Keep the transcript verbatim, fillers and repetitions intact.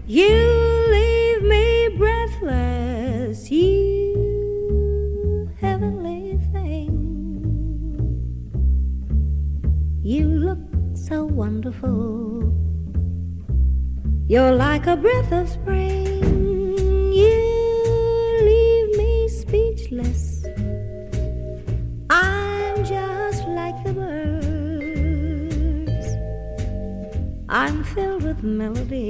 You leave me breathless, you heavenly thing. You look so wonderful. You're like a breath of spring. You leave me speechless. I'm just like the birds. I'm filled with melody.